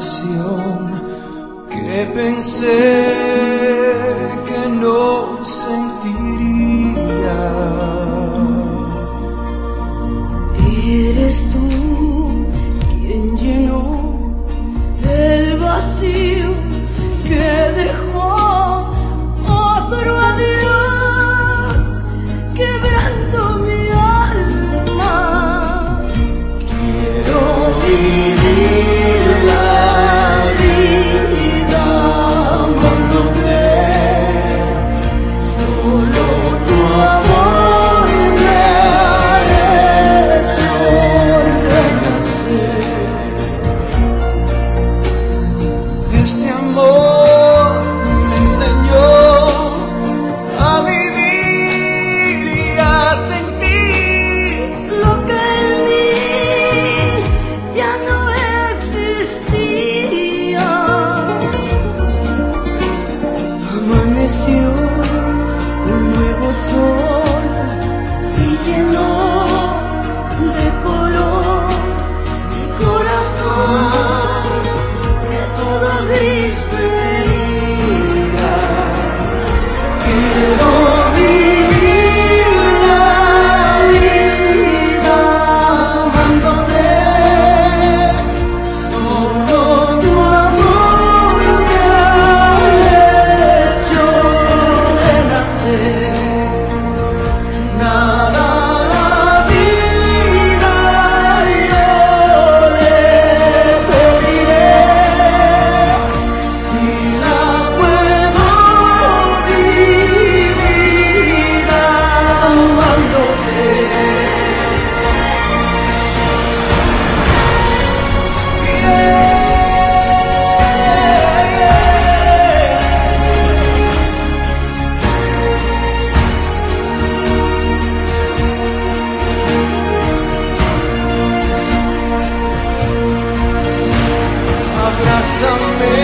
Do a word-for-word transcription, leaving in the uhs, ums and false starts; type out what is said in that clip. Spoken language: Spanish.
pasión que pensé que no sentiría. Eres tú quien llenó el vacío que dejó otro adiós, quebrando mi alma. Quiero vivir la vida amándote, solo tu amor me ha hecho renacer. Este amor me enseñó a vivir y a sentir Lo que en mí ya no existía. Amaneció un nuevo sol y llenó de color mi corazón que todo gris tenía. quiero vivir la vida amándote, solo tu amor me ha hecho renacer. Nada la vida yo le pediré, si la puedo vivir amándote. Abrázame